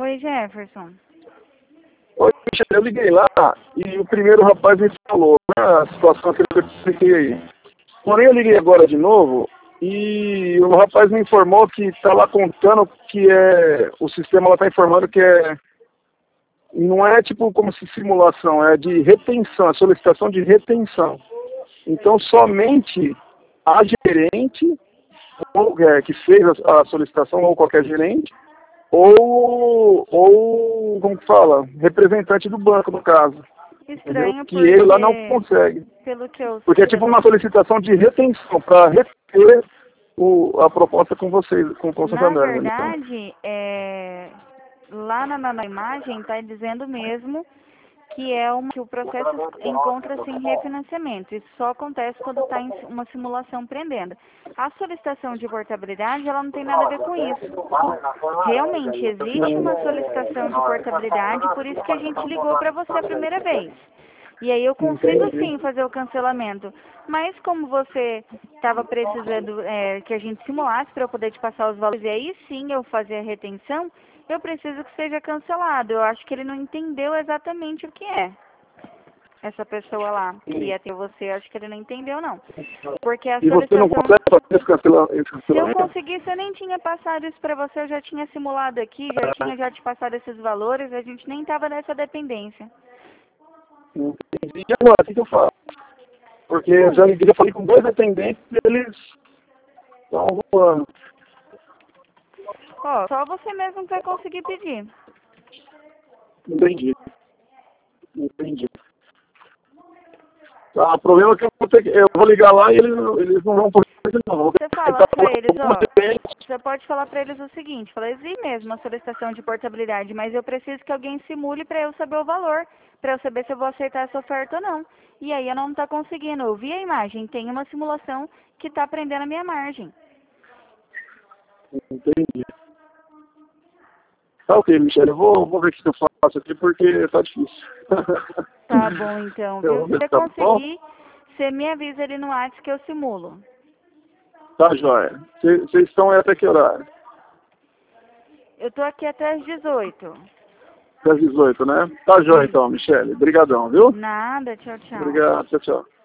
Oi, Jefferson. Oi, Michele, eu liguei lá e o primeiro rapaz me falou, né, a situação que eu expliquei aí. Porém, eu liguei agora de novo e o rapaz me informou que está lá contando que o sistema lá está informando que não é tipo como se simulação, é de retenção, é solicitação de retenção. Então, somente a gerente, que fez a solicitação, ou qualquer gerente, ou como que fala, representante do banco, no caso. Entendeu? Estranho Que ele lá não porque, consegue. pelo que eu Porque é tipo uma solicitação de retenção para reter a proposta com vocês, com o na Santander. Entendeu? verdade, lá na imagem está dizendo mesmo que o processo encontra-se em refinanciamento. Isso só acontece quando está em uma simulação pendendo. A solicitação de portabilidade, ela não tem nada a ver com isso. Realmente existe uma solicitação de portabilidade, por isso que a gente ligou para você a primeira vez. E aí eu consigo Entendi. sim fazer o cancelamento. Mas como você estava precisando que a gente simulasse para eu poder te passar os valores, e aí sim eu fazer a retenção, eu preciso que seja cancelado. Eu acho que ele não entendeu exatamente o que é. Essa pessoa lá que ia ter você, acho que ele não entendeu não. Porque a E você não solicitação... consegue fazer esse Se eu cancelamento? conseguisse, eu nem tinha passado isso para você, eu já tinha simulado aqui, já tinha te passado esses valores, a gente nem estava nessa dependência. Entendi. E agora, o que eu faço? Porque eu já liguei, já falei com 2 atendentes e eles estão voando. Ó, só você mesmo que vai conseguir pedir. Entendi. Entendi. Tá, o problema é que eu vou ligar lá e eles não vão por isso não. Vou Você fala tentar para falar eles, com alguma ó, gerente. você pode falar para eles o seguinte, fala, existe mesmo a solicitação de portabilidade, mas eu preciso que alguém simule para eu saber o valor, para eu saber se eu vou aceitar essa oferta ou não. E aí eu não tá conseguindo, eu vi a imagem, tem uma simulação que tá prendendo a minha margem. Entendi. Tá ok, Michele, eu vou ver o que eu faço aqui porque tá difícil. Tá bom então, Eu viu? vou Se ver, você tá bom? conseguir, você me avisa ali no WhatsApp que eu simulo. Tá, joia. Vocês estão aí até que horário? Eu tô aqui até as 18. Até às 18, né? Tá, joia Isso. então, Michele. Obrigadão, viu? Nada, tchau, tchau. Obrigado, tchau, tchau.